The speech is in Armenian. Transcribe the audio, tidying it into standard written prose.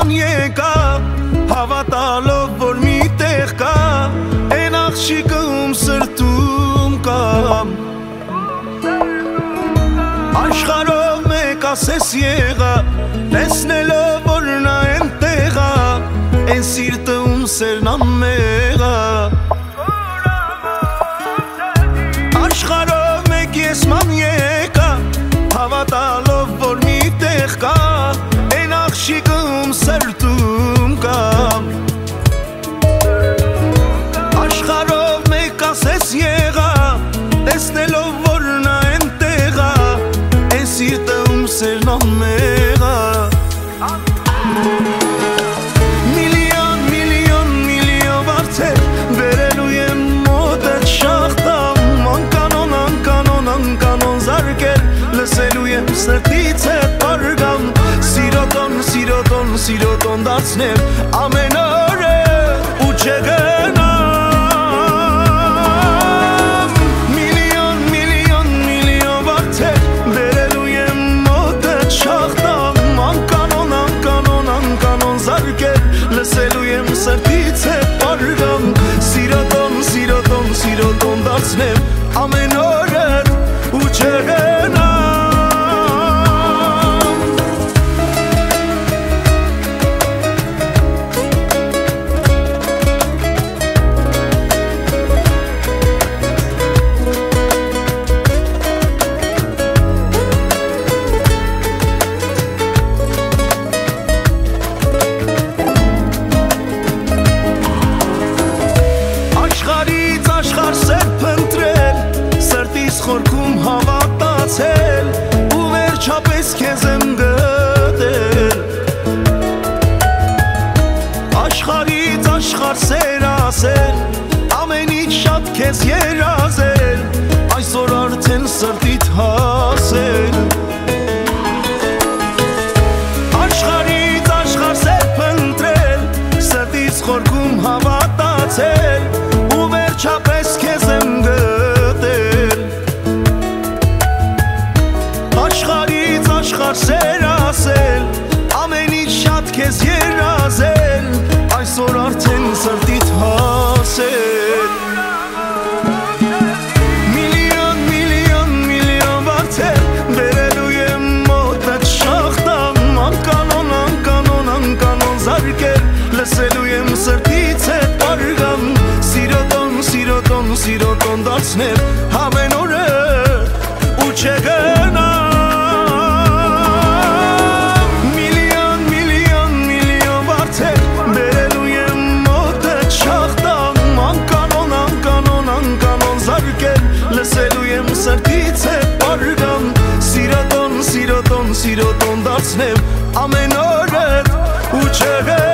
ման եկա հավատալով որ մի տեղ կա Են աղջիկը ում սրտում կա Աշխարհով մեկ ասես եղա Տեսնելով որ նա էնտեղ ա Են սիրտը ում սերն անմեղ ա Աշխարհով մեկ ես ման եկա Հավատալով որ մի տեղ կա Են աղջիկը ում սրտում կա Աշխարհով մեկ ասես եղա Տեսնելով որ նա էնտեղ ա Են սիրտը ում սերն անմեղ ա Միլիոն վարձեր Վերելու եմ մոտդ շախտամ Անկանոն զարկեր Լսելու եմ սրտից հետ պարգամ Սիրոտոն դարձնեմ ամեն օրը ու չգնամ Միլիոն վարձեր Վերելու եմ մոտդ շախտամ Անկանոն զարկեր Լսելու եմ սրտից հետ պարգամ Սիրոտոն դարձնեմ ամեն օրը ու չգնամ Աշխարհ սեր փնտրել Սրտիս խորքում հավատացել Ու վերջապես քեզ եմ գտել Աշխարհից աշխարհ սեր ասել Ամենից շատ քեզ երազել Այսօր արդեն սրտիդ հասել Աշխարհից աշխարհ սեր փնտրել Սրտիս խորքում հավատացել Չապես քեզ եմ գտել Աշխարհից աշխարհ սեր ասել Ամենից շատ քեզ երազել Այսօր արդեն սրտիդ հասել Միլիոն վարձեր Վերելու եմ մոտդ շախտամ Անկանոն զարկեր Լսելու եմ սրտից հետ պարգամ Սիրոտոն դարձնեմ ամեն օրը ու չգնամ Միլիոն վարձեր Վերելու եմ մոտդ շախտամ Անկանոն զարկեր Լսելու եմ սրտից հետ պարգամ Սիրոտոն դարձնեմ ամեն օրը ու չգնամ